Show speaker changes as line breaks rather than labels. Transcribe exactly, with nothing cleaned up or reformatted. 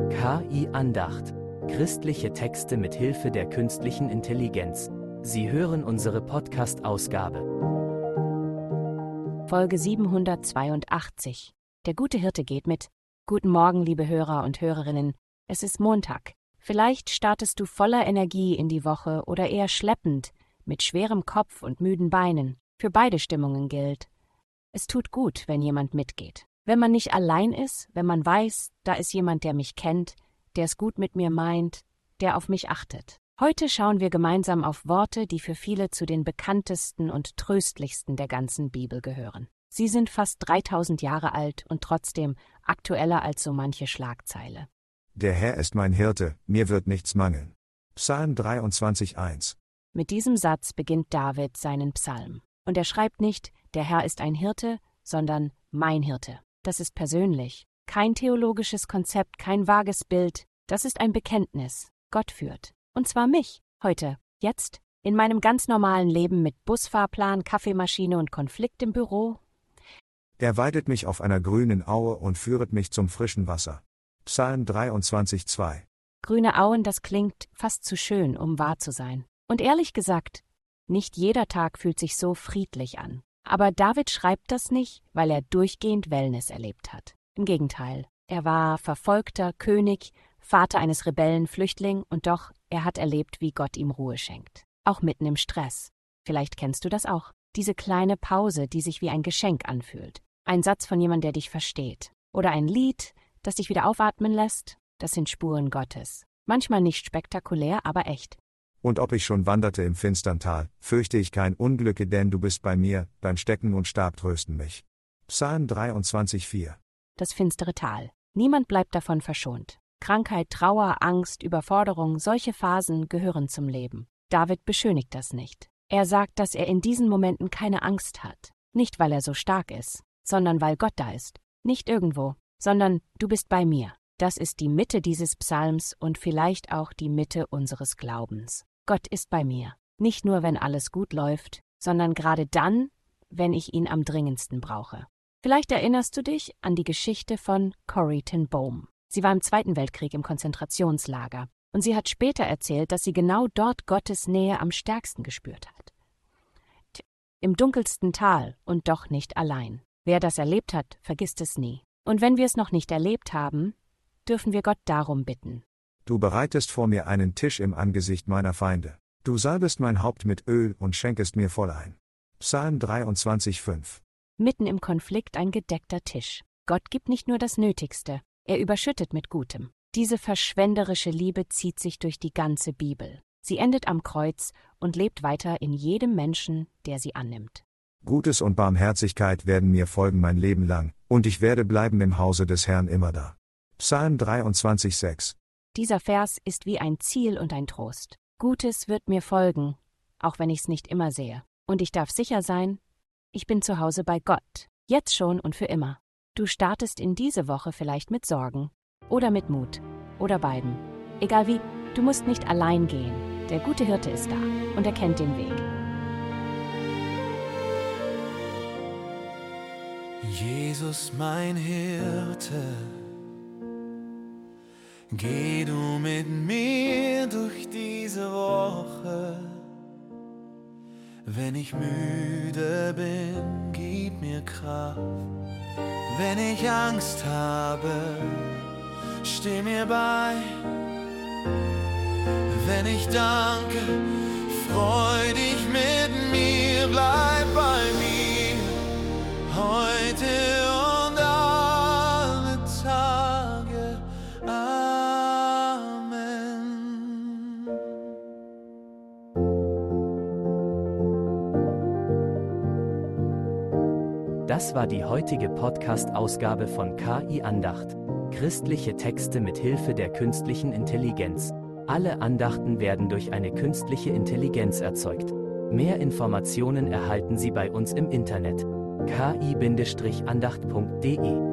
K I-Andacht. Christliche Texte mit Hilfe der künstlichen Intelligenz. Sie hören unsere Podcast-Ausgabe.
Folge siebenhundertzweiundachtzig. Der gute Hirte geht mit. Guten Morgen, liebe Hörer und Hörerinnen. Es ist Montag. Vielleicht startest du voller Energie in die Woche oder eher schleppend, mit schwerem Kopf und müden Beinen. Für beide Stimmungen gilt: Es tut gut, wenn jemand mitgeht. Wenn man nicht allein ist, wenn man weiß, da ist jemand, der mich kennt, der es gut mit mir meint, der auf mich achtet. Heute schauen wir gemeinsam auf Worte, die für viele zu den bekanntesten und tröstlichsten der ganzen Bibel gehören. Sie sind fast dreitausend Jahre alt und trotzdem aktueller als so manche Schlagzeile.
Der Herr ist mein Hirte, mir wird nichts mangeln. Psalm dreiundzwanzig, eins.
Mit diesem Satz beginnt David seinen Psalm. Und er schreibt nicht, der Herr ist ein Hirte, sondern mein Hirte. Das ist persönlich. Kein theologisches Konzept, kein vages Bild. Das ist ein Bekenntnis. Gott führt. Und zwar mich. Heute. Jetzt. In meinem ganz normalen Leben mit Busfahrplan, Kaffeemaschine und Konflikt im Büro.
Er weidet mich auf einer grünen Aue und führet mich zum frischen Wasser. Psalm dreiundzwanzig, zwei.
Grüne Auen, das klingt fast zu schön, um wahr zu sein. Und ehrlich gesagt, nicht jeder Tag fühlt sich so friedlich an. Aber David schreibt das nicht, weil er durchgehend Wellness erlebt hat. Im Gegenteil, er war verfolgter König, Vater eines Rebellen, Flüchtling, und doch, er hat erlebt, wie Gott ihm Ruhe schenkt. Auch mitten im Stress. Vielleicht kennst du das auch. Diese kleine Pause, die sich wie ein Geschenk anfühlt. Ein Satz von jemandem, der dich versteht. Oder ein Lied, das dich wieder aufatmen lässt. Das sind Spuren Gottes. Manchmal nicht spektakulär, aber echt.
Und ob ich schon wanderte im finstern Tal, fürchte ich kein Unglücke, denn du bist bei mir, dein Stecken und Stab trösten mich. Psalm dreiundzwanzig, vier.
Das finstere Tal. Niemand bleibt davon verschont. Krankheit, Trauer, Angst, Überforderung, solche Phasen gehören zum Leben. David beschönigt das nicht. Er sagt, dass er in diesen Momenten keine Angst hat. Nicht, weil er so stark ist, sondern weil Gott da ist. Nicht irgendwo, sondern du bist bei mir. Das ist die Mitte dieses Psalms und vielleicht auch die Mitte unseres Glaubens. Gott ist bei mir. Nicht nur, wenn alles gut läuft, sondern gerade dann, wenn ich ihn am dringendsten brauche. Vielleicht erinnerst du dich an die Geschichte von Corrie ten Boom. Sie war im Zweiten Weltkrieg im Konzentrationslager und sie hat später erzählt, dass sie genau dort Gottes Nähe am stärksten gespürt hat. Im dunkelsten Tal und doch nicht allein. Wer das erlebt hat, vergisst es nie. Und wenn wir es noch nicht erlebt haben, dürfen wir Gott darum bitten.
Du bereitest vor mir einen Tisch im Angesicht meiner Feinde. Du salbest mein Haupt mit Öl und schenkest mir voll ein. Psalm dreiundzwanzig, fünf.
Mitten im Konflikt ein gedeckter Tisch. Gott gibt nicht nur das Nötigste, er überschüttet mit Gutem. Diese verschwenderische Liebe zieht sich durch die ganze Bibel. Sie endet am Kreuz und lebt weiter in jedem Menschen, der sie annimmt.
Gutes und Barmherzigkeit werden mir folgen mein Leben lang, und ich werde bleiben im Hause des Herrn immerdar. Psalm dreiundzwanzig, sechs.
Dieser Vers ist wie ein Ziel und ein Trost. Gutes wird mir folgen, auch wenn ich es nicht immer sehe. Und ich darf sicher sein, ich bin zu Hause bei Gott, jetzt schon und für immer. Du startest in diese Woche vielleicht mit Sorgen oder mit Mut oder beiden. Egal wie, du musst nicht allein gehen. Der gute Hirte ist da und er kennt den Weg.
Jesus, mein Hirte, geh du mit mir durch diese Woche. Wenn ich müde bin, gib mir Kraft. Wenn ich Angst habe, steh mir bei. Wenn ich danke, freu dich mit mir, bleib bei mir, heute und alle Tage. Amen.
Das war die heutige Podcast-Ausgabe von K I-Andacht. Christliche Texte mit Hilfe der künstlichen Intelligenz. Alle Andachten werden durch eine künstliche Intelligenz erzeugt. Mehr Informationen erhalten Sie bei uns im Internet: k i Bindestrich andacht punkt de.